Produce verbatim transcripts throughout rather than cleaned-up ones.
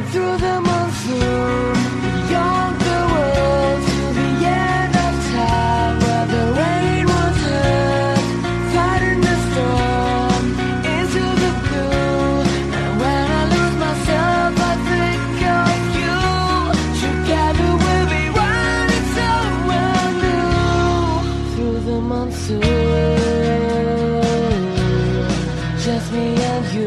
through the monsoon, beyond the world to the end of time, where the rain was heard, fighting the storm into the blue. And when I lose myself, I think of you. Together we'll be running somewhere new through the monsoon, just me and you.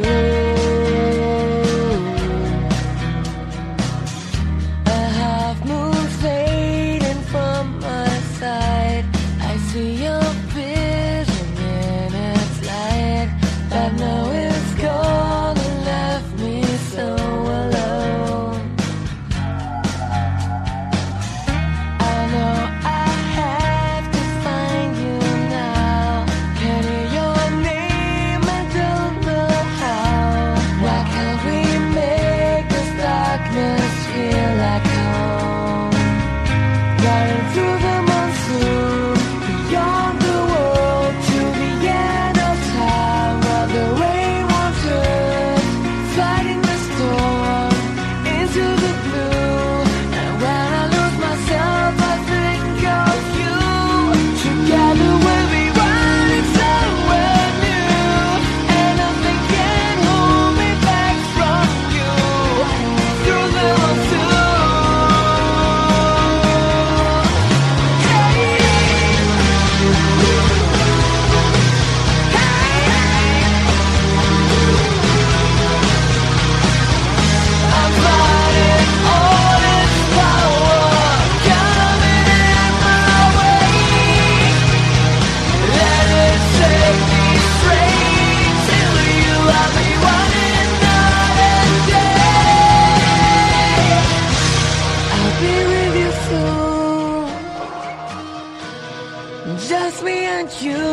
Just me and you,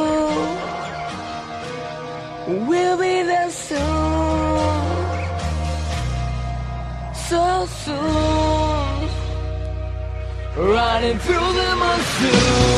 we'll be there soon, so soon, running through the monsoon.